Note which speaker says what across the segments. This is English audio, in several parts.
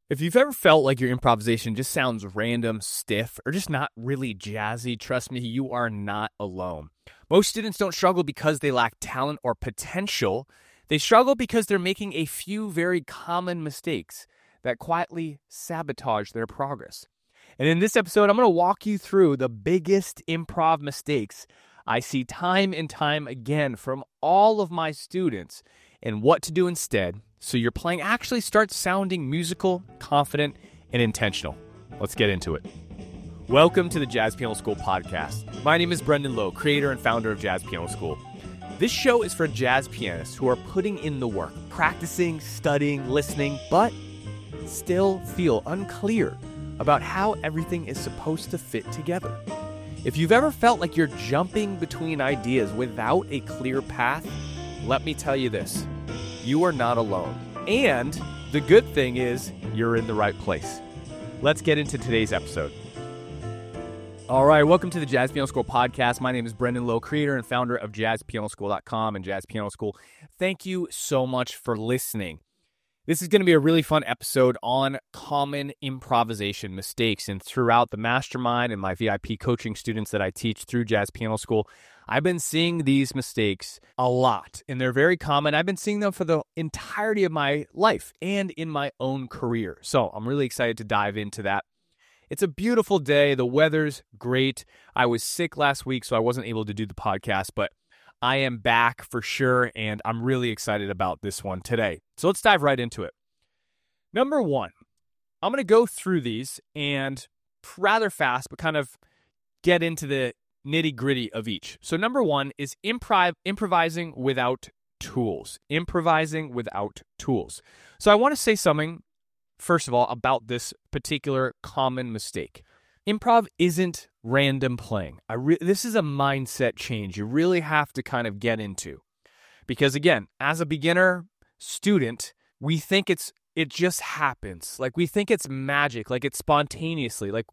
Speaker 1: If you've ever felt like your improvisation just sounds random, stiff, or just not really jazzy, trust me, you are not alone. Most students don't struggle because they lack talent or potential. They struggle because they're making a few very common mistakes that quietly sabotage their progress. And in this episode, I'm going to walk you through the biggest improv mistakes I see time and time again from all of my students and what to do instead so your playing actually starts sounding musical, confident, and intentional. Let's get into it. Welcome to the Jazz Piano School podcast. My name is Brendan Lowe, creator and founder of Jazz Piano School. This show is for jazz pianists who are putting in the work, practicing, studying, listening, but still feel unclear about how everything is supposed to fit together. If you've ever felt like you're jumping between ideas without a clear path, let me tell you this. You are not alone. And the good thing is you're in the right place. Let's get into today's episode. All right, welcome to the Jazz Piano School podcast. My name is Brendan Lowe, creator and founder of JazzPianoSchool.com and Jazz Piano School. Thank you so much for listening. This is going to be a really fun episode on common improvisation mistakes. And throughout the mastermind and my VIP coaching students that I teach through Jazz Piano School, I've been seeing these mistakes a lot, and they're very common. I've been seeing them for the entirety of my life and in my own career. So I'm really excited to dive into that. It's a beautiful day. The weather's great. I was sick last week, so I wasn't able to do the podcast, but I am back for sure, and I'm really excited about this one today. So let's dive right into it. Number one, I'm going to go through these and rather fast, but kind of get into the nitty-gritty of each. So number one is improvising without tools. Improvising without tools. So I want to say something, first of all, about this particular common mistake. Improv isn't random playing. This is a mindset change you really have to kind of get into. Because again, as a beginner student, we think it just happens. Like we think it's magic, like it's spontaneously, like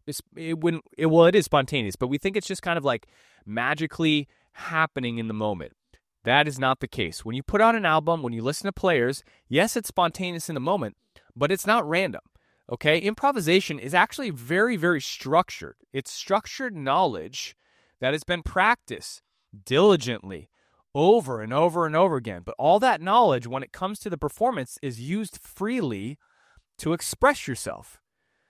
Speaker 1: it is spontaneous, but we think it's just kind of like magically happening in the moment. That is not the case. When you put on an album, when you listen to players, yes, it's spontaneous in the moment, but it's not random. Okay, improvisation is actually very, very structured. It's structured knowledge that has been practiced diligently over and over and over again. But all that knowledge, when it comes to the performance, is used freely to express yourself.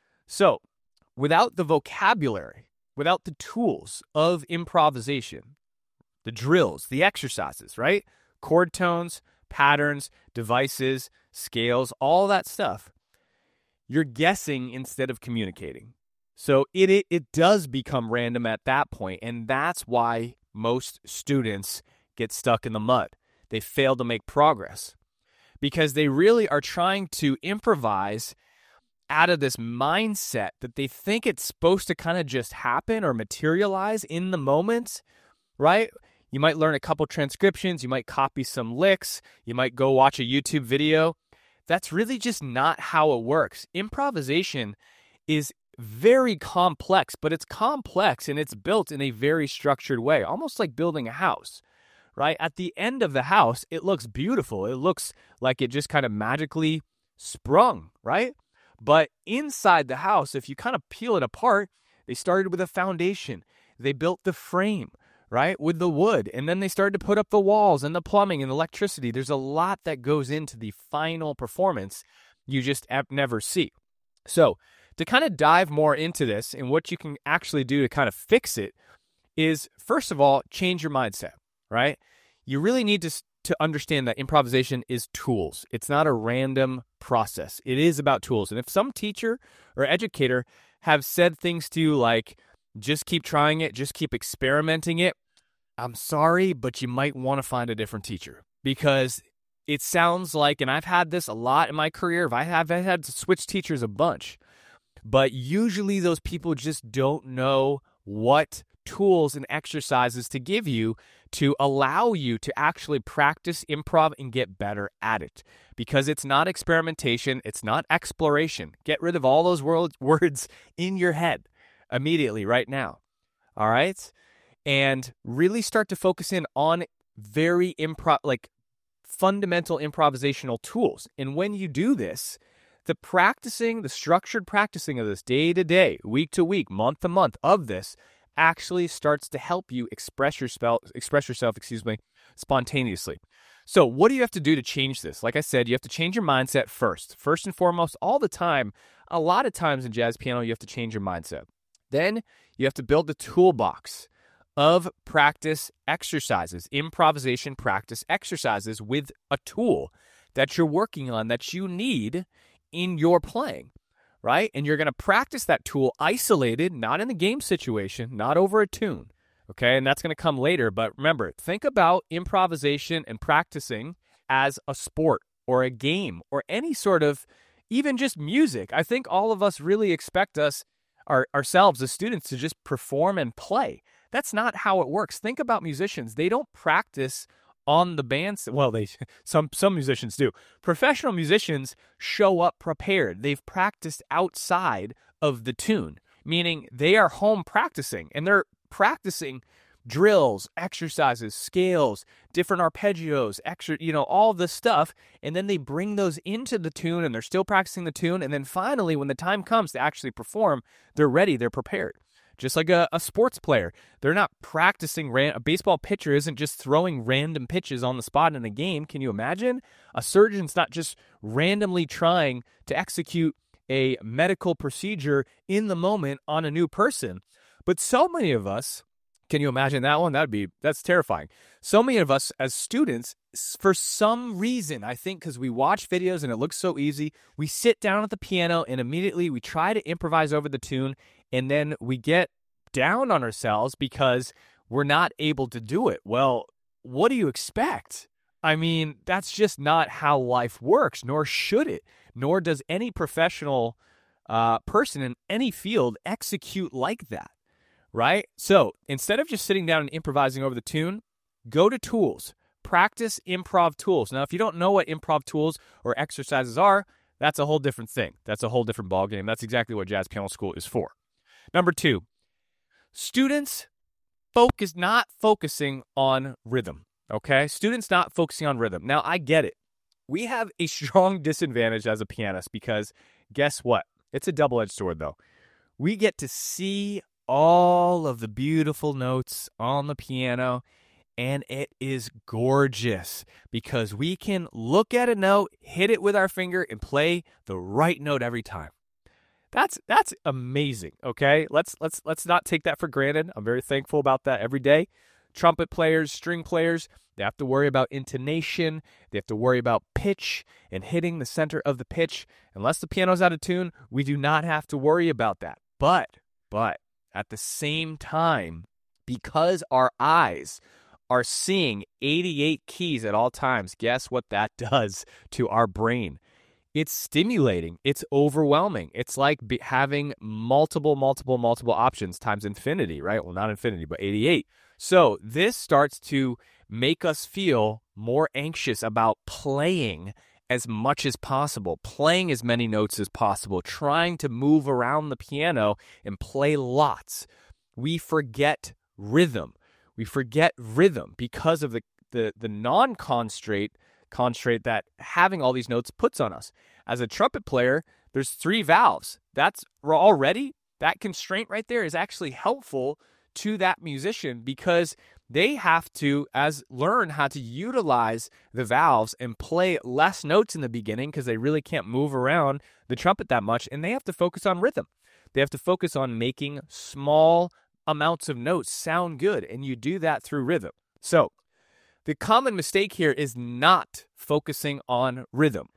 Speaker 1: So, without the vocabulary, without the tools of improvisation, the drills, the exercises, right? Chord tones, patterns, devices, scales, all that stuff. You're guessing instead of communicating. So it does become random at that point, and that's why most students get stuck in the mud. They fail to make progress because they really are trying to improvise out of this mindset that they think it's supposed to kind of just happen or materialize in the moment, right? You might learn a couple transcriptions, you might copy some licks, you might go watch a YouTube video. That's really just not how it works. Improvisation is very complex, but it's complex and it's built in a very structured way, almost like building a house, right? At the end of the house, it looks beautiful. It looks like it just kind of magically sprung, right? But inside the house, if you kind of peel it apart, they started with a foundation. They built the frame, right, with the wood, and then they started to put up the walls and the plumbing and the electricity. There's a lot that goes into the final performance you just never see. So to kind of dive more into this and what you can actually do to kind of fix it is, first of all, change your mindset, right? You really need to understand that improvisation is tools. It's not a random process. It is about tools. And if some teacher or educator have said things to you like, just keep trying it, just keep experimenting it, I'm sorry, but you might want to find a different teacher because it sounds like, and I've had this a lot in my career, I've had to switch teachers a bunch, but usually those people just don't know what tools and exercises to give you to allow you to actually practice improv and get better at it because it's not experimentation, it's not exploration. Get rid of all those words in your head immediately right now. All right? And really start to focus in on very fundamental improvisational tools. And when you do this, the structured practicing of this day to day, week to week, month to month of this actually starts to help you express yourself, spontaneously. So what do you have to do to change this? Like I said, you have to change your mindset first. First and foremost, all the time, a lot of times in jazz piano, you have to change your mindset. Then you have to build the toolbox of practice exercises, improvisation practice exercises with a tool that you're working on that you need in your playing, right? And you're going to practice that tool isolated, not in the game situation, not over a tune, okay? And that's going to come later. But remember, think about improvisation and practicing as a sport or a game or any sort of, even just music. I think all of us really expect ourselves as students to just perform and play. That's not how it works. Think about musicians. They don't practice on the band. Well, some musicians do. Professional musicians show up prepared. They've practiced outside of the tune, meaning they are home practicing, and they're practicing drills, exercises, scales, different arpeggios, all this stuff, and then they bring those into the tune, and they're still practicing the tune, and then finally, when the time comes to actually perform, they're ready, they're prepared. Just like a sports player. They're not practicing. A baseball pitcher isn't just throwing random pitches on the spot in a game. Can you imagine? A surgeon's not just randomly trying to execute a medical procedure in the moment on a new person. But so many of us, can you imagine that one? That's terrifying. So many of us as students, for some reason, I think because we watch videos and it looks so easy, we sit down at the piano and immediately we try to improvise over the tune, and then we get down on ourselves because we're not able to do it. Well, what do you expect? I mean, that's just not how life works, nor should it, nor does any professional person in any field execute like that, right? So instead of just sitting down and improvising over the tune, go to tools. Practice improv tools. Now, if you don't know what improv tools or exercises are, that's a whole different thing. That's a whole different ballgame. That's exactly what Jazz Piano School is for. Number 2, students not focusing on rhythm, okay? Students not focusing on rhythm. Now, I get it. We have a strong disadvantage as a pianist because guess what? It's a double-edged sword, though. We get to see all of the beautiful notes on the piano, and it is gorgeous because we can look at a note, hit it with our finger, and play the right note every time. That's amazing, okay? Let's not take that for granted. I'm very thankful about that every day. Trumpet players, string players, they have to worry about intonation. They have to worry about pitch and hitting the center of the pitch. Unless the piano's out of tune, we do not have to worry about that. But at the same time, because our eyes are seeing 88 keys at all times, guess what that does to our brain? It's stimulating. It's overwhelming. It's like having multiple options times infinity, right? Well, not infinity, but 88. So this starts to make us feel more anxious about playing as much as possible, playing as many notes as possible, trying to move around the piano and play lots. We forget rhythm. We forget rhythm because of the non-constraint that having all these notes puts on us. As a trumpet player, there's 3 valves. That's already, that constraint right there is actually helpful to that musician because they have to learn how to utilize the valves and play less notes in the beginning because they really can't move around the trumpet that much, and they have to focus on rhythm. They have to focus on making small amounts of notes sound good, and you do that through rhythm. So the common mistake here is not focusing on rhythm.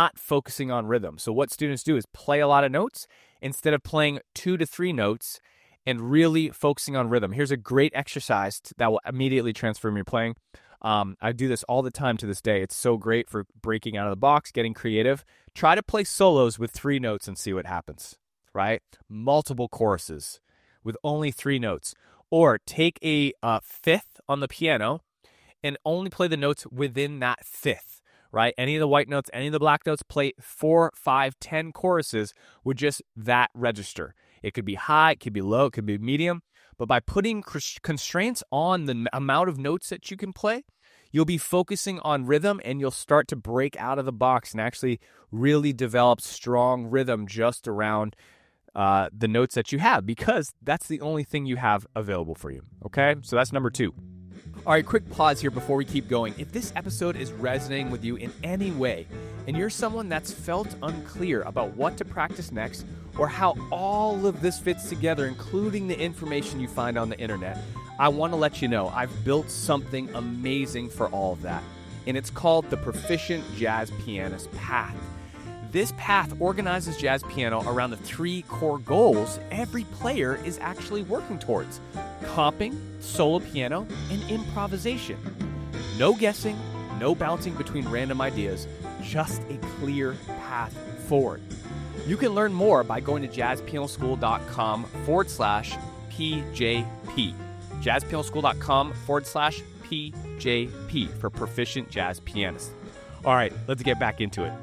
Speaker 1: So what students do is play a lot of notes instead of playing 2 to 3 notes and really focusing on rhythm. Here's a great exercise that will immediately transform your playing. I do this all the time to this day. It's so great for breaking out of the box, getting creative. Try to play solos with 3 notes and see what happens, right? Multiple choruses with only 3 notes. Or take a fifth on the piano and only play the notes within that fifth, right? Any of the white notes, any of the black notes, play 4, 5, 10 choruses with just that register. It could be high, it could be low, it could be medium. But by putting constraints on the amount of notes that you can play, You'll be focusing on rhythm, and you'll start to break out of the box and actually really develop strong rhythm just around the notes that you have, because that's the only thing you have available for you. Okay, so that's number 2. All right, quick pause here before we keep going. If this episode is resonating with you in any way, and you're someone that's felt unclear about what to practice next, or how all of this fits together, including the information you find on the internet, I want to let you know I've built something amazing for all of that. And it's called the Proficient Jazz Pianist Path. This path organizes jazz piano around the 3 core goals every player is actually working towards: comping, solo piano, and improvisation. No guessing, no bouncing between random ideas, just a clear path forward. You can learn more by going to jazzpianoschool.com/PJP. jazzpianoschool.com/PJP for Proficient Jazz Pianist. All right, let's get back into it.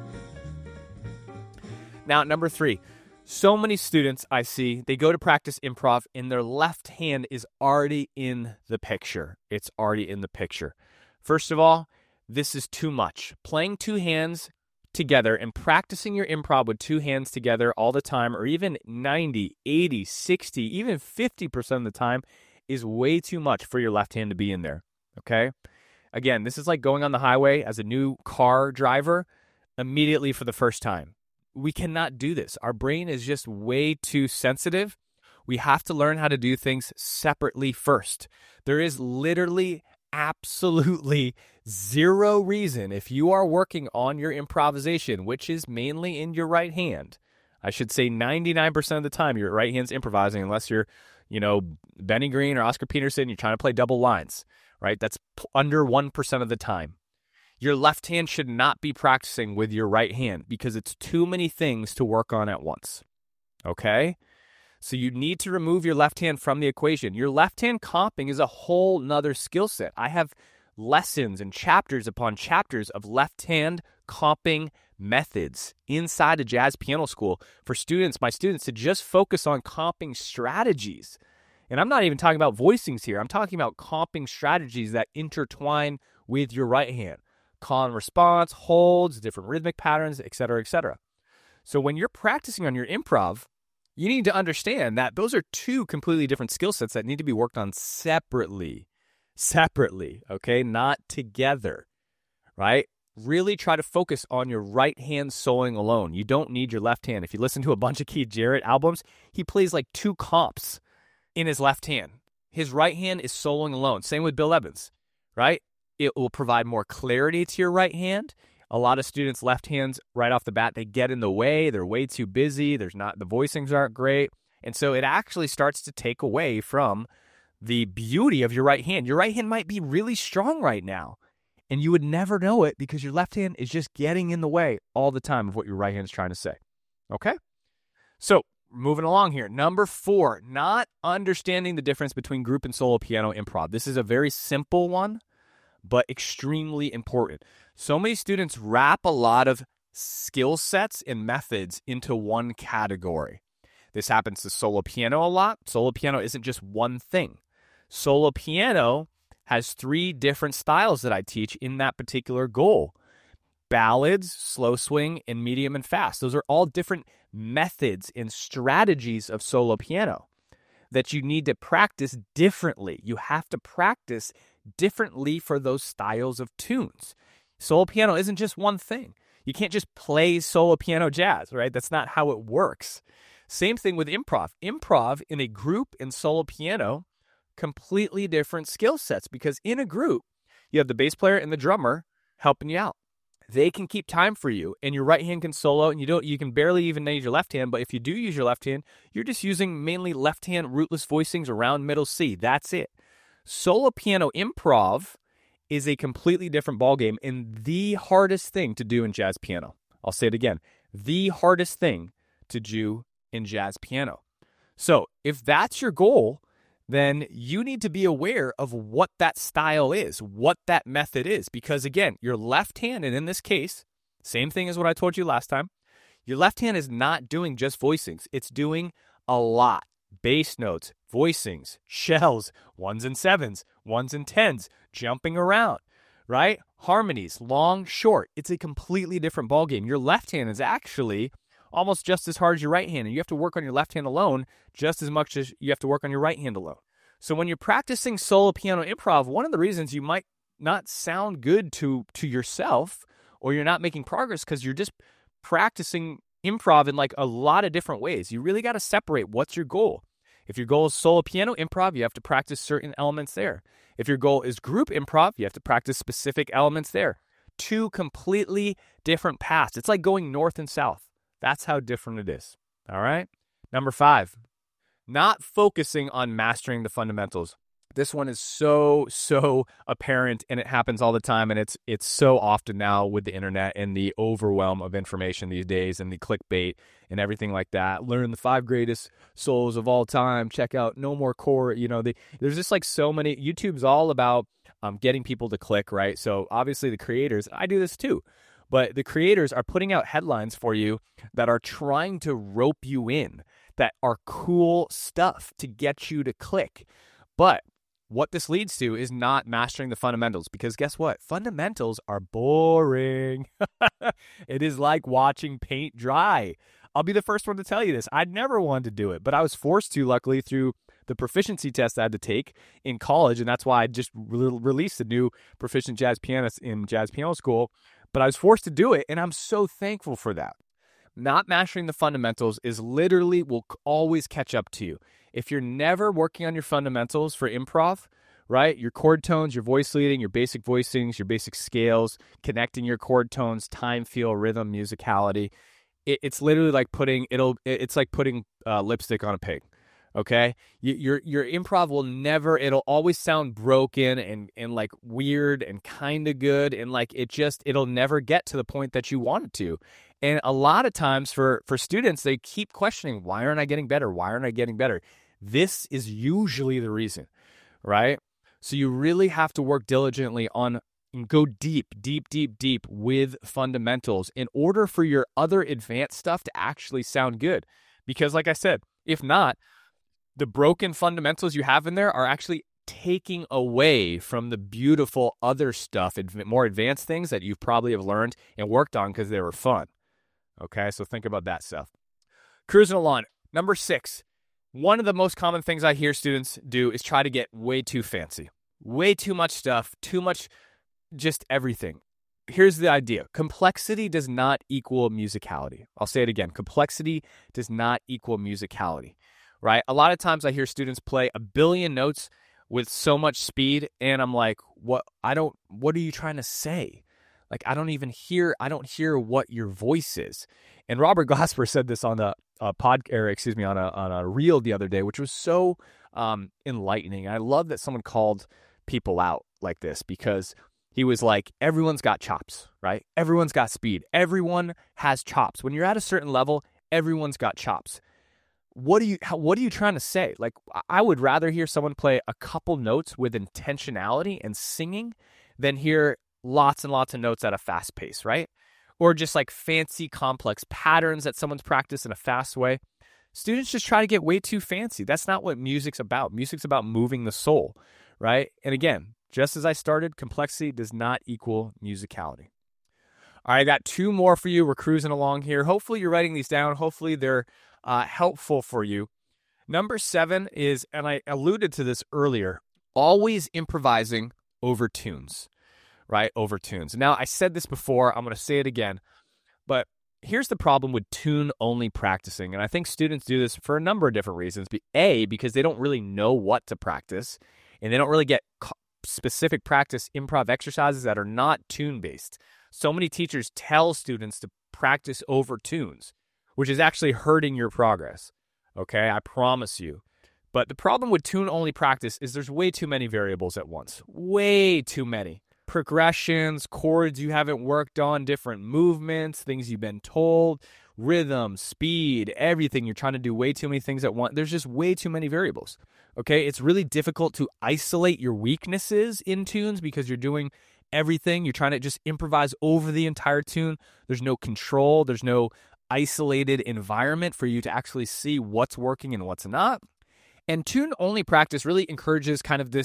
Speaker 1: Now, number 3, so many students I see, they go to practice improv and their left hand is already in the picture. It's already in the picture. First of all, this is too much. Playing 2 hands together and practicing your improv with 2 hands together all the time, or even 90, 80, 60, even 50% of the time, is way too much for your left hand to be in there. Okay? Again, this is like going on the highway as a new car driver immediately for the first time. We cannot do this. Our brain is just way too sensitive. We have to learn how to do things separately first. There is literally absolutely zero reason, if you are working on your improvisation, which is mainly in your right hand, I should say 99% of the time your right hand's improvising, unless you're, Benny Green or Oscar Peterson, you're trying to play double lines, right? That's under 1% of the time. Your left hand should not be practicing with your right hand because it's too many things to work on at once. Okay? So you need to remove your left hand from the equation. Your left hand comping is a whole nother skill set. I have lessons and chapters upon chapters of left hand comping methods inside of Jazz Piano School for my students to just focus on comping strategies. And I'm not even talking about voicings here. I'm talking about comping strategies that intertwine with your right hand. Call and response, holds, different rhythmic patterns, etc., etc. So when you're practicing on your improv, you need to understand that those are 2 completely different skill sets that need to be worked on separately, okay? Not together, right? Really try to focus on your right hand soloing alone. You don't need your left hand. If you listen to a bunch of Keith Jarrett albums, he plays like 2 comps in his left hand. His right hand is soloing alone. Same with Bill Evans, right? It will provide more clarity to your right hand. A lot of students' left hands right off the bat, they get in the way. They're way too busy. The voicings aren't great. And so it actually starts to take away from the beauty of your right hand. Your right hand might be really strong right now, and you would never know it because your left hand is just getting in the way all the time of what your right hand is trying to say. Okay? So moving along here. Number 4, not understanding the difference between group and solo piano improv. This is a very simple one, but extremely important. So many students wrap a lot of skill sets and methods into one category. This happens to solo piano a lot. Solo piano isn't just one thing. Solo piano has 3 different styles that I teach in that particular goal. Ballads, slow swing, and medium and fast. Those are all different methods and strategies of solo piano that you need to practice differently. You have to practice differently for those styles of tunes. Solo piano isn't just one thing. You can't just play solo piano jazz, right? That's not how it works. Same thing with improv. Improv in a group and solo piano, completely different skill sets, because in a group, you have the bass player and the drummer helping you out. They can keep time for you, and your right hand can solo, and you can barely even use your left hand, but if you do use your left hand, you're just using mainly left hand rootless voicings around middle C. That's it. Solo piano improv is a completely different ballgame and the hardest thing to do in jazz piano. I'll say it again. The hardest thing to do in jazz piano. So if that's your goal, then you need to be aware of what that style is, what that method is. Because again, your left hand, and in this case, same thing as what I told you last time, your left hand is not doing just voicings. It's doing a lot. Bass notes, voicings, shells, 1s and 7s, 1s and 10s, jumping around, right? Harmonies, long, short. It's a completely different ballgame. Your left hand is actually almost just as hard as your right hand, and you have to work on your left hand alone just as much as you have to work on your right hand alone. So when you're practicing solo piano improv, one of the reasons you might not sound good to yourself, or you're not making progress, because you're just practicing improv in like a lot of different ways. You really got to separate what's your goal. If your goal is solo piano improv, you have to practice certain elements there. If your goal is group improv, you have to practice specific elements there. Two completely different paths. It's like going north and south. That's how different it is. All right? Number 5, not focusing on mastering the fundamentals. This one is so apparent, and it happens all the time, and it's so often now with the internet and the overwhelm of information these days and the clickbait and everything like that. Learn the 5 greatest solos of all time. Check out No More Chord. There's just like so many. YouTube's all about getting people to click, right? So obviously the creators, I do this too, but the creators are putting out headlines for you that are trying to rope you in, that are cool stuff to get you to click. But what this leads to is not mastering the fundamentals, because guess what? Fundamentals are boring. It is like watching paint dry. I'll be the first one to tell you this. I'd never wanted to do it, but I was forced to, luckily, through the proficiency test I had to take in college, and that's why I just released a new proficient jazz pianist in jazz piano school. But I was forced to do it, and I'm so thankful for that. Not mastering the fundamentals is literally will always catch up to you. If you're never working on your fundamentals for improv, right? Your chord tones, your voice leading, your basic voicings, your basic scales, connecting your chord tones, time, feel, rhythm, musicality. It's literally like putting lipstick on a pig. Okay, your improv will never. It'll always sound broken and like weird and kind of good, and like it'll never get to the point that you want it to. And a lot of times for students, they keep questioning, why aren't I getting better? Why aren't I getting better? This is usually the reason, right? So you really have to work diligently on and go deep with fundamentals in order for your other advanced stuff to actually sound good. Because like I said, if not, the broken fundamentals you have in there are actually taking away from the beautiful other stuff, more advanced things that you probably have learned and worked on because they were fun. Okay, so think about that stuff. Cruising along. Number 6, one of the most common things I hear students do is try to get way too fancy. Way too much stuff, too much just everything. Here's the idea. Complexity does not equal musicality. I'll say it again. Complexity does not equal musicality, right? A lot of times I hear students play a billion notes with so much speed, and I'm like, what are you trying to say? Like, I don't hear what your voice is. And Robert Glasper said this on a on a reel the other day, which was so enlightening. I love that someone called people out like this, because he was like, everyone's got chops, right? Everyone's got speed. Everyone has chops. When you're at a certain level, everyone's got chops. What are you trying to say? Like, I would rather hear someone play a couple notes with intentionality and singing than hear lots and lots of notes at a fast pace, right? Or just like fancy, complex patterns that someone's practiced in a fast way. Students just try to get way too fancy. That's not what music's about. Music's about moving the soul, right? And again, just as I started, complexity does not equal musicality. All right, I got 2 more for you. We're cruising along here. Hopefully you're writing these down. Hopefully they're helpful for you. Number 7 is, and I alluded to this earlier, always improvising over tunes. Right? Over tunes. Now, I said this before, I'm going to say it again, but here's the problem with tune-only practicing, and I think students do this for a number of different reasons. Because they don't really know what to practice, and they don't really get specific practice improv exercises that are not tune-based. So many teachers tell students to practice over tunes, which is actually hurting your progress. Okay? I promise you. But the problem with tune-only practice is there's way too many variables at once. Way too many. Progressions, chords you haven't worked on, different movements, things you've been told, rhythm, speed, everything. You're trying to do way too many things at once. There's just way too many variables. Okay, it's really difficult to isolate your weaknesses in tunes because you're doing everything. You're trying to just improvise over the entire tune. There's no control. There's no isolated environment for you to actually see what's working and what's not. And tune-only practice really encourages kind of this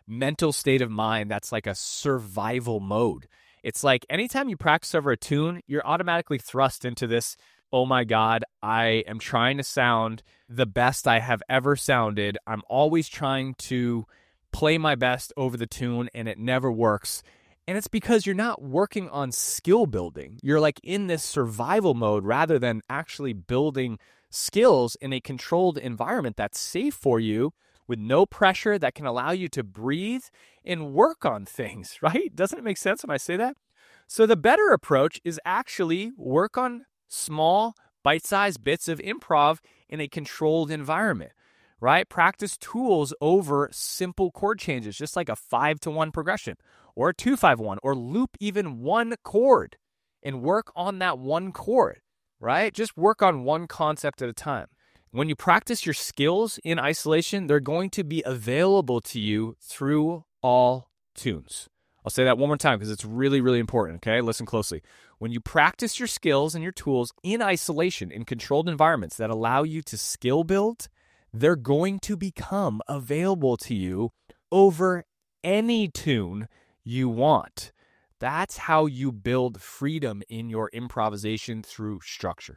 Speaker 1: mental state of mind that's like a survival mode. It's like anytime you practice over a tune, you're automatically thrust into this, oh my God, I am trying to sound the best I have ever sounded. I'm always trying to play my best over the tune and it never works. And it's because you're not working on skill building. You're like in this survival mode rather than actually building skills in a controlled environment that's safe for you with no pressure that can allow you to breathe and work on things, right? Doesn't it make sense when I say that? So the better approach is actually work on small, bite-sized bits of improv in a controlled environment, right? Practice tools over simple chord changes, just like a 5-to-1 progression or a 2-5-1, or loop even one chord and work on that one chord, right? Just work on one concept at a time. When you practice your skills in isolation, they're going to be available to you through all tunes. I'll say that one more time because it's really, really important, okay? Listen closely. When you practice your skills and your tools in isolation, in controlled environments that allow you to skill build, they're going to become available to you over any tune you want. That's how you build freedom in your improvisation through structure.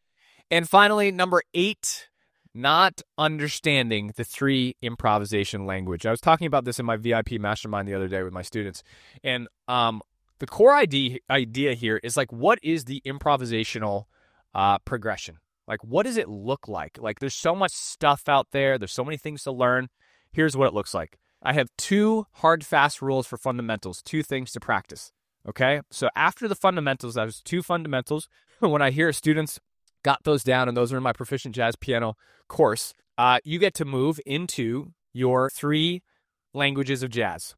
Speaker 1: And finally, number 8, not understanding the 3 improvisation language. I was talking about this in my VIP mastermind the other day with my students. And the core idea here is like, what is the improvisational progression? Like, what does it look like? Like, there's so much stuff out there. There's so many things to learn. Here's what it looks like. I have 2 hard, fast rules for fundamentals, 2 things to practice. Okay? So after the fundamentals, I have 2 fundamentals. When I hear students got those down, and those are in my Proficient Jazz Piano course, you get to move into your 3 languages of jazz.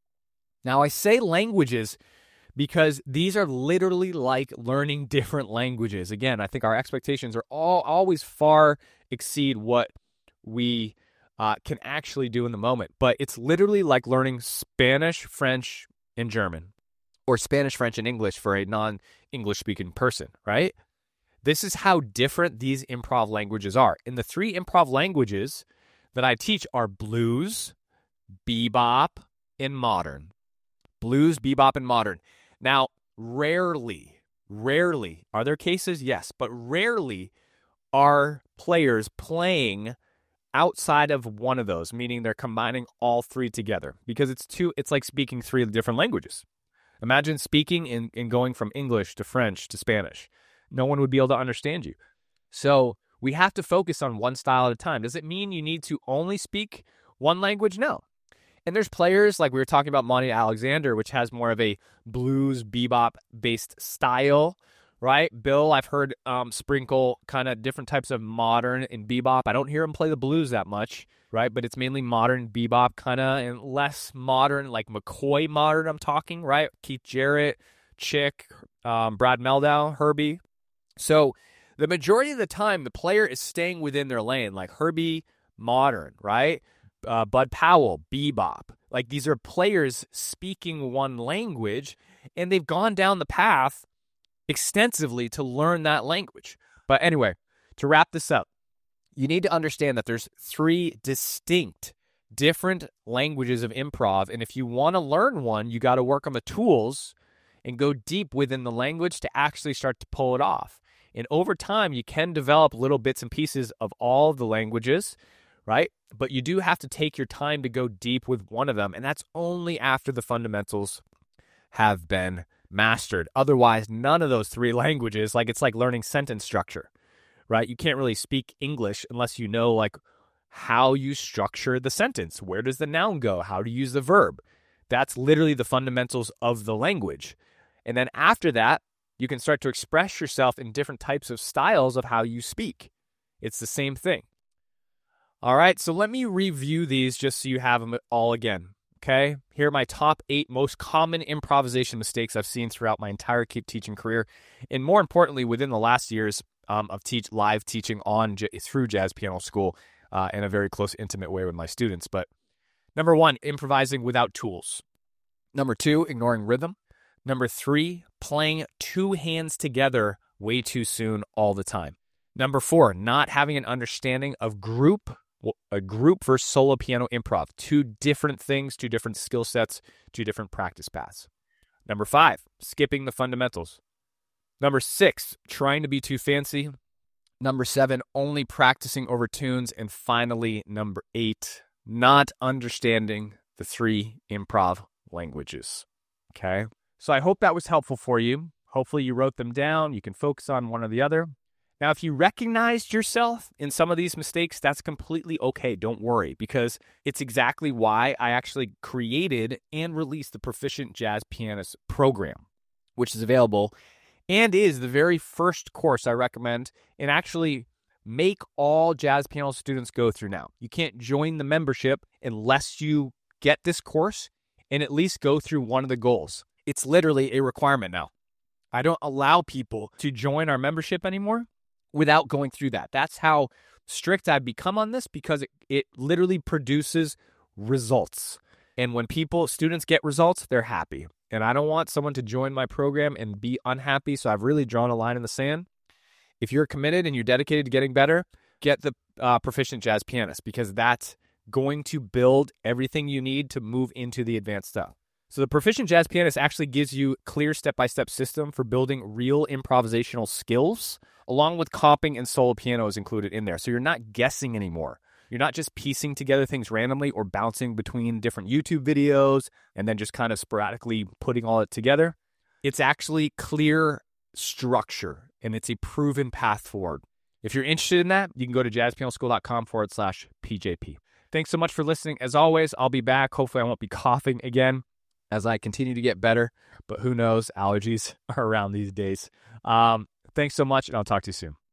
Speaker 1: Now, I say languages because these are literally like learning different languages. Again, I think our expectations are always far exceed what we can actually do in the moment. But it's literally like learning Spanish, French, and German, or Spanish, French, and English for a non-English speaking person, right? This is how different these improv languages are. And the 3 improv languages that I teach are blues, bebop, and modern. Blues, bebop, and modern. Now, rarely, are there cases? Yes, but rarely are players playing outside of one of those, meaning they're combining all 3 together, because it's like speaking 3 different languages. Imagine speaking and going from English to French to Spanish. No one would be able to understand you. So we have to focus on one style at a time. Does it mean you need to only speak one language? No. And there's players like we were talking about Monty Alexander, which has more of a blues, bebop-based style, right? Bill, I've heard sprinkle kind of different types of modern and bebop. I don't hear him play the blues that much, right? But it's mainly modern bebop kind of, and less modern, like McCoy modern I'm talking, right? Keith Jarrett, Chick, Brad Meldau, Herbie. So the majority of the time, the player is staying within their lane, like Herbie, modern, right? Bud Powell, bebop. Like, these are players speaking one language, and they've gone down the path extensively to learn that language. But anyway, to wrap this up, you need to understand that there's 3 distinct different languages of improv, and if you want to learn one, you got to work on the tools and go deep within the language to actually start to pull it off. And over time, you can develop little bits and pieces of all the languages, right? But you do have to take your time to go deep with one of them, and that's only after the fundamentals have been mastered. Otherwise, none of those 3 languages, like it's like learning sentence structure, right? You can't really speak English unless you know like how you structure the sentence. Where does the noun go? How to use the verb? That's literally the fundamentals of the language. And then after that, you can start to express yourself in different types of styles of how you speak. It's the same thing. All right, so let me review these just so you have them all again, okay? Here are my top 8 most common improvisation mistakes I've seen throughout my entire Keep Teaching career, and more importantly, within the last years of live teaching through Jazz Piano School in a very close, intimate way with my students. But number 1, improvising without tools. Number 2, ignoring rhythm. Number 3, playing 2 hands together way too soon all the time. Number 4, not having an understanding of group A group versus solo piano improv. 2 different things, 2 different skill sets, 2 different practice paths. Number 5, skipping the fundamentals. Number 6, trying to be too fancy. Number 7, only practicing over tunes. And finally, number 8, not understanding the 3 improv languages. Okay? So I hope that was helpful for you. Hopefully you wrote them down. You can focus on one or the other. Now, if you recognized yourself in some of these mistakes, that's completely okay. Don't worry, because it's exactly why I actually created and released the Proficient Jazz Pianist program, which is available and is the very first course I recommend and actually make all jazz piano students go through now. You can't join the membership unless you get this course and at least go through one of the goals. It's literally a requirement now. I don't allow people to join our membership anymore without going through that. That's how strict I've become on this, because it literally produces results. And when students get results, they're happy. And I don't want someone to join my program and be unhappy, so I've really drawn a line in the sand. If you're committed and you're dedicated to getting better, get the Proficient Jazz Pianist, because that's going to build everything you need to move into the advanced stuff. So the Proficient Jazz Pianist actually gives you clear step-by-step system for building real improvisational skills, along with comping and solo piano is included in there. So you're not guessing anymore. You're not just piecing together things randomly or bouncing between different YouTube videos and then just kind of sporadically putting all it together. It's actually clear structure, and it's a proven path forward. If you're interested in that, you can go to jazzpianoschool.com/PJP. Thanks so much for listening. As always, I'll be back. Hopefully I won't be coughing again as I continue to get better, but who knows? Allergies are around these days. Thanks so much, and I'll talk to you soon.